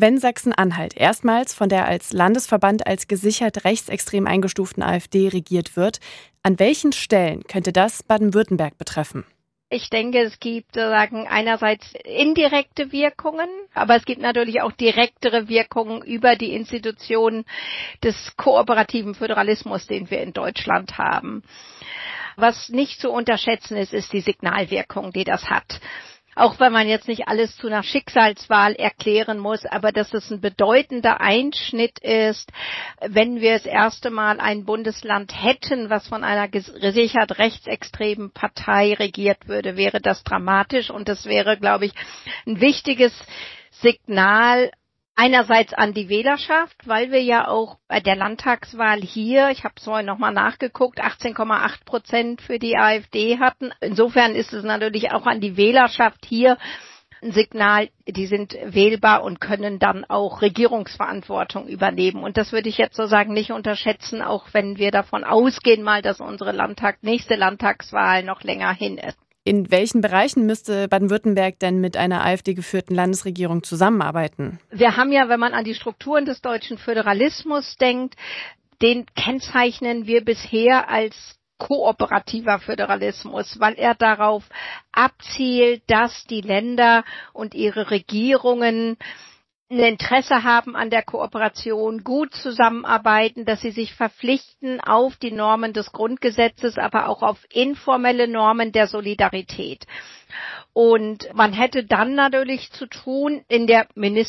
Wenn Sachsen-Anhalt erstmals von der als Landesverband als gesichert rechtsextrem eingestuften AfD regiert wird, an welchen Stellen könnte das Baden-Württemberg betreffen? Ich denke, es gibt sozusagen einerseits indirekte Wirkungen, aber es gibt natürlich auch direktere Wirkungen über die Institutionen des kooperativen Föderalismus, den wir in Deutschland haben. Was nicht zu unterschätzen ist, ist die Signalwirkung, die das hat. Auch wenn man jetzt nicht alles zu einer Schicksalswahl erklären muss, aber dass es ein bedeutender Einschnitt ist, wenn wir das erste Mal ein Bundesland hätten, was von einer gesichert rechtsextremen Partei regiert würde, wäre das dramatisch und das wäre, glaube ich, ein wichtiges Signal einerseits an die Wählerschaft, weil wir ja auch bei der Landtagswahl hier, ich habe es vorhin nochmal nachgeguckt, 18,8% für die AfD hatten. Insofern ist es natürlich auch an die Wählerschaft hier ein Signal, die sind wählbar und können dann auch Regierungsverantwortung übernehmen. Und das würde ich jetzt sozusagen nicht unterschätzen, auch wenn wir davon ausgehen mal, dass unsere nächste Landtagswahl noch länger hin ist. In welchen Bereichen müsste Baden-Württemberg denn mit einer AfD-geführten Landesregierung zusammenarbeiten? Wir haben ja, wenn man an die Strukturen des deutschen Föderalismus denkt, den kennzeichnen wir bisher als kooperativer Föderalismus, weil er darauf abzielt, dass die Länder und ihre Regierungen ein Interesse haben an der Kooperation, gut zusammenarbeiten, dass sie sich verpflichten auf die Normen des Grundgesetzes, aber auch auf informelle Normen der Solidarität. Und man hätte dann natürlich zu tun in der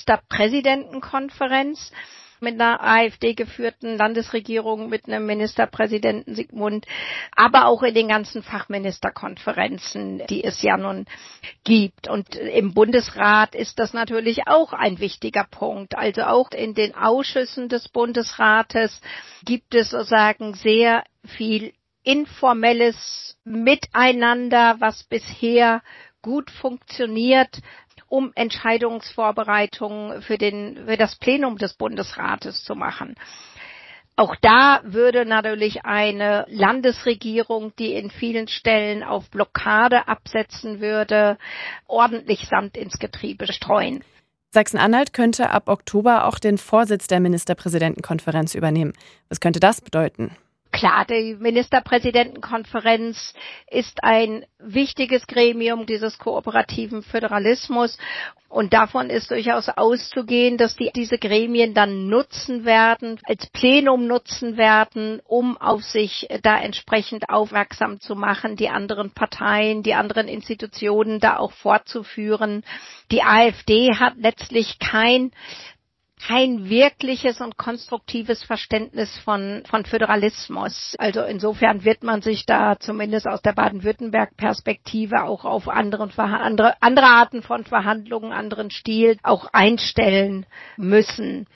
Ministerpräsidentenkonferenz mit einer AfD-geführten Landesregierung, mit einem Ministerpräsidenten Sigmund, aber auch in den ganzen Fachministerkonferenzen, die es ja nun gibt. Und im Bundesrat ist das natürlich auch ein wichtiger Punkt. Also auch in den Ausschüssen des Bundesrates gibt es sozusagen sehr viel informelles Miteinander, was bisher gut funktioniert, um Entscheidungsvorbereitungen für das Plenum des Bundesrates zu machen. Auch da würde natürlich eine Landesregierung, die in vielen Stellen auf Blockade absetzen würde, ordentlich Sand ins Getriebe streuen. Sachsen-Anhalt könnte ab Oktober auch den Vorsitz der Ministerpräsidentenkonferenz übernehmen. Was könnte das bedeuten? Klar, die Ministerpräsidentenkonferenz ist ein wichtiges Gremium dieses kooperativen Föderalismus und davon ist durchaus auszugehen, dass diese Gremien dann nutzen werden, als Plenum nutzen werden, um auf sich da entsprechend aufmerksam zu machen, die anderen Parteien, die anderen Institutionen da auch fortzuführen. Die AfD hat letztlich kein wirkliches und konstruktives Verständnis von Föderalismus. Also insofern wird man sich da zumindest aus der Baden-Württemberg-Perspektive auch auf andere Arten von Verhandlungen, anderen Stil auch einstellen müssen.